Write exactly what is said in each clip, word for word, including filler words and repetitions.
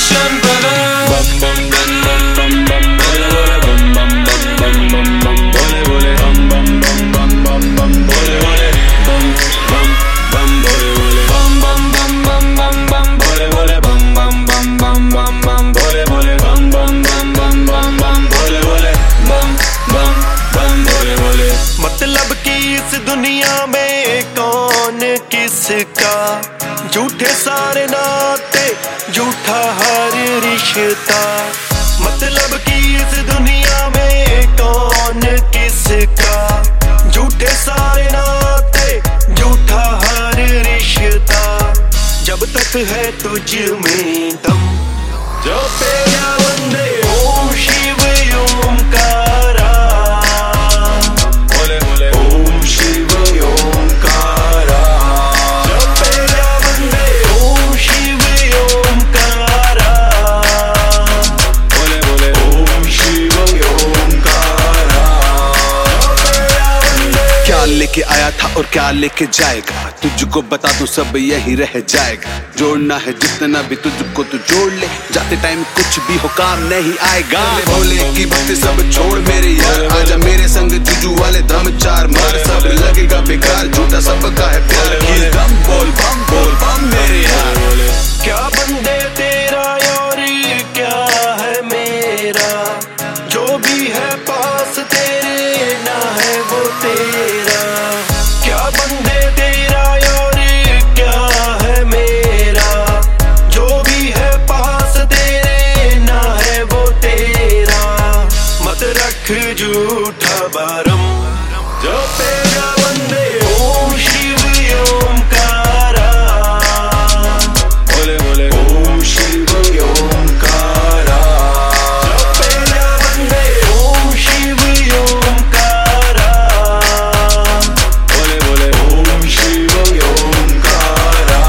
Vibration बना। बम बम बम बम बम बम बोले बोले बम बम बम बम बम बोले बोले बम बम बम बोले बोले बम बम बम बम बम बोले बोले बम बम बम बम बम बम बोले बोले बम बम बम बोले बोले। मतलब कि इस दुनिया में कौन किसका, झूठे सारे नाते झूठा हर रिश्ता। मतलब कि इस दुनिया में कौन किसका, झूठे सारे नाते झूठा हर रिश्ता। जब तक है तुझ में दम जो तेरा वंदे ओम शिव ओमकारा, बोले बोले ओम शिव ओमकारा। जो तेरा वंदे ओम शिव ओमकारा, बोले बोले ओम शिव ओमकारा। क्या लेके आया था और क्या लेके जाएगा, तुझको बता दूं सब यही रह जाएगा। जोड़ना है जितना भी तुझको तो जोड़ ले, जाते टाइम कुछ भी हो काम नहीं आएगा। भोले की बातें सब छोड़ मेरे यार, आजा मेरे संग जुजू वाले दम चार मार। सब लगेगा बेकार झूठा सबका है प्यार, की दम बोल बम बोल बम मेरे यार। क्या बंदे तेरा और क्या है मेरा, जो भी है पास तेरे ना है वो तेरा। क्या बंदे तेरा और क्या है मेरा, जो भी है पास तेरे ना है वो तेरा। मत रख झूठा बारम जो तेरा बंदे ओम शिव ओमकारा, बोले बोले ओम शिव ओमकारा। जो तेरा बंदे ओम शिव ओमकारा, बोले बोले ओम शिव ओमकारा।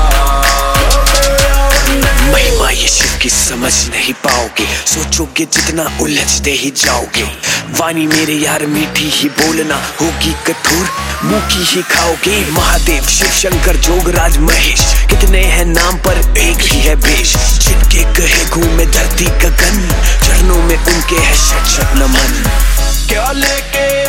महिमा ये शिव की समझ नहीं पाओगे, सोचोगे जितना उलझते ही जाओगे। वाणी मेरे यार मीठी ही बोलना, होगी कठोर मुंह की ही खाओगे। महादेव शिव शंकर जोगराज महेश, कितने हैं नाम पर एक ही है भेष। जिनके कहे घूमे धरती गगन, चरणों में उनके है शत शत नमन। क्या लेके